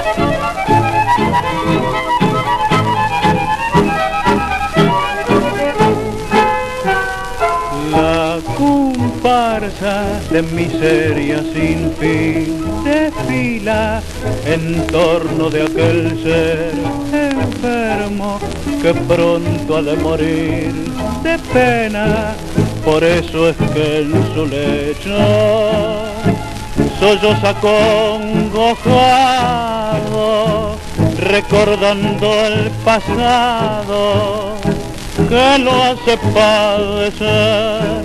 La comparsa de miseria sin fin desfila en torno de aquel ser enfermo que pronto ha de morir de pena. Por eso es que en su lecho solloza acongojado, recordando el pasado que lo hace padecer.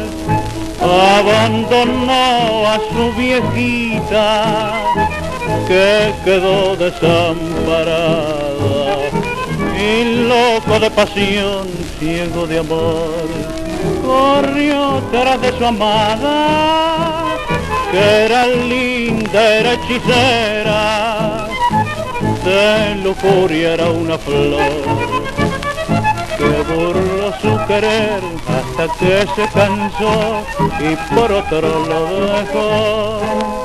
Abandonó a su viejita que quedó desamparada, y loco de pasión, ciego de amor, corrió tras de su amada, que era linda, era hechicera, de lujuria era una flor, que burló su querer hasta que se cansó y por otro lo dejó.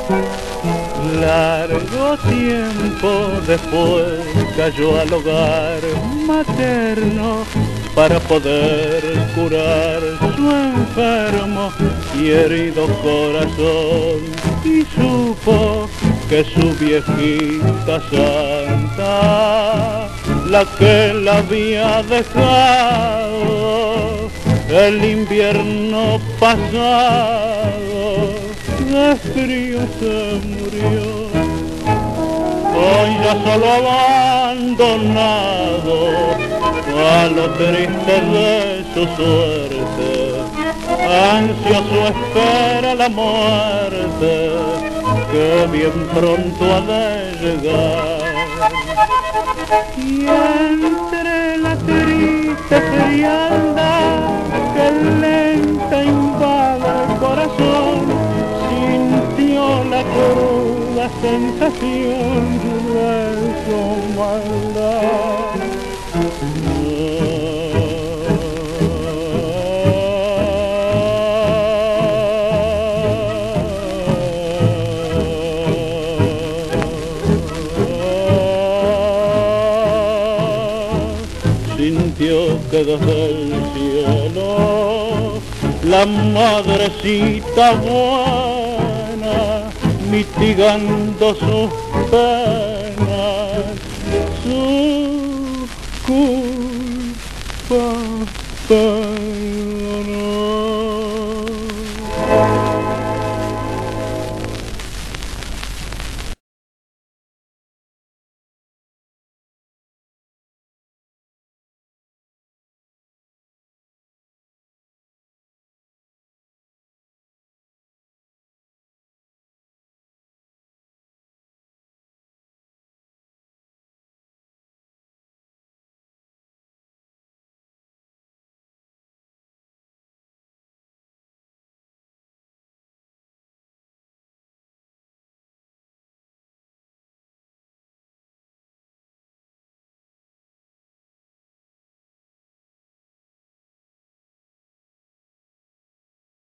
Largo tiempo después cayó al hogar materno para poder curar su enfermo y herido corazón, y supo que su viejita santa, la que la había dejado el invierno pasado, de frío se murió. Hoy ya solo abandonado a lo triste de su suerte, ansioso espera la muerte que bien pronto ha de llegar. Y entre la triste frialdad que lenta invade el corazón, sintió la cruda sensación de su maldad. Sintió que desde el cielo la madrecita buena, mitigando sus penas, su culpa